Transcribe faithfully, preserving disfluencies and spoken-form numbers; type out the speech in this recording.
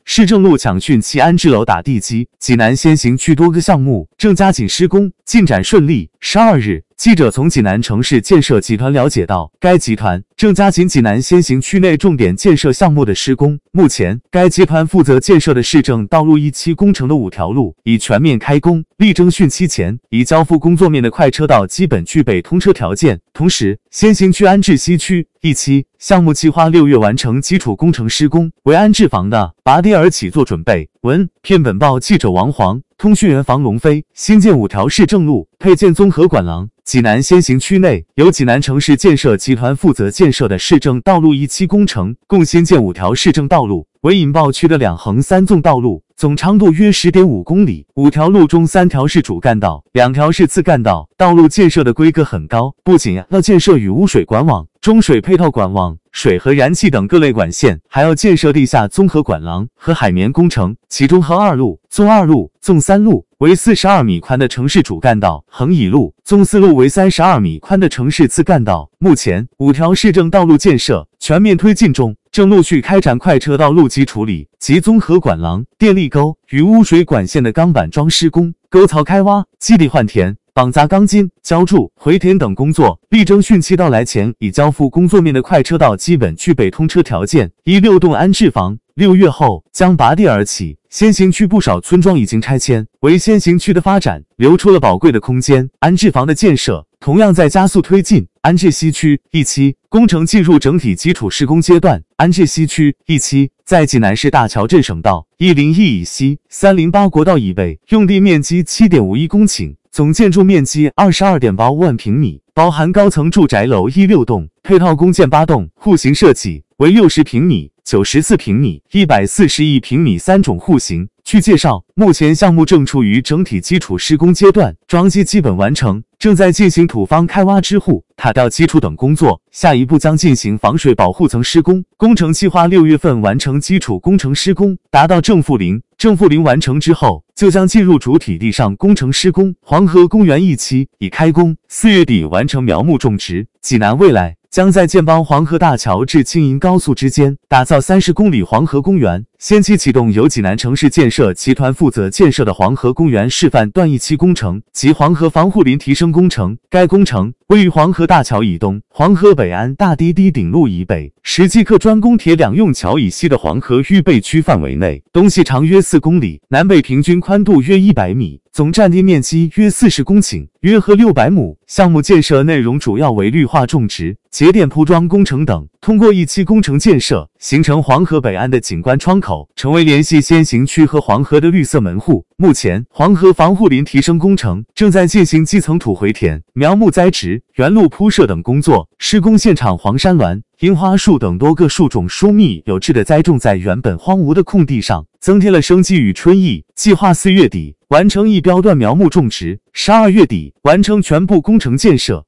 市政路抢汛期安置楼打地基，济南先行区多个项目正加紧施工，进展顺利。十二日，记者从济南城市建设集团了解到，该集团正加紧济南先行区内重点建设项目的施工。目前，该集团负责建设的市政道路一期工程的五条路已全面开工，力争汛期前已交付工作面的快车道基本具备通车条件。同时，先行区安置西区一期项目计划六月完成基础工程施工，为安置房的拔地而起做准备。文片本报记者王黄，通讯员房龙飞。新建五条市政路，配建综合管廊。济南先行区内由济南城市建设集团负责建设的市政道路一期工程，共新建五条市政道路，为引爆区的两横三纵道路，总长度约 十点五公里。五条路中三条是主干道，两条是次干道。道路建设的规格很高，不仅要建设与污水管网、中水配套管网、水和燃气等各类管线，还要建设地下综合管廊和海绵工程。其中横二路、纵二路、纵三路为四十二米宽的城市主干道，横乙路、纵四路为三十二米宽的城市次干道。目前，五条市政道路建设全面推进中，正陆续开展快车道路基处理及综合管廊、电力沟与污水管线的钢板桩施工、沟槽开挖、基地换填、绑扎钢筋、浇筑、回填等工作，力争汛期到来前已交付工作面的快车道基本具备通车条件。一六栋安置房六月后将拔地而起，先行区不少村庄已经拆迁，为先行区的发展留出了宝贵的空间。安置房的建设同样在加速推进，安置西区一期工程进入整体基础施工阶段。安置西区一期在济南市大桥镇省道一零一以西、三零八国道以北，用地面积 七点五一公顷，总建筑面积 二十二点八五万平米，包含高层住宅楼一六栋，配套公建八栋，户型设计为六十平米、九十四平米、一百四十一平米三种户型。据介绍，目前项目正处于整体基础施工阶段，桩基基本完成，正在进行土方开挖支护、塔吊基础等工作。下一步将进行防水保护层施工，工程计划六月份完成基础工程施工，达到正负零。正负零完成之后，就将进入主体地上工程施工。黄河公园一期已开工，四月底完成苗木种植。济南未来将在建邦黄河大桥至青银高速之间打造三十公里黄河公园，先期启动由济南城市建设集团负责建设的黄河公园示范段一期工程及黄河防护林提升工程。该工程位于黄河大桥以东、黄河北岸大堤堤顶路以北、石基客专供铁两用桥以西的黄河预备区范围内，东西长约四公里，南北平均宽度约一百米，总占地面积约四十公顷，约合六百亩。项目建设内容主要为绿化种植、节电铺装工程等。通过一期工程建设，形成黄河北岸的景观窗口，成为联系先行区和黄河的绿色门户。目前，黄河防护林提升工程正在进行基层土回填、苗木栽植、原路铺设等工作。施工现场黄山栾、樱花树等多个树种疏密有致地栽种在原本荒芜的空地上，增添了生机与春意。计划四月底完成一标段苗木种植，十二月底完成全部工程建设。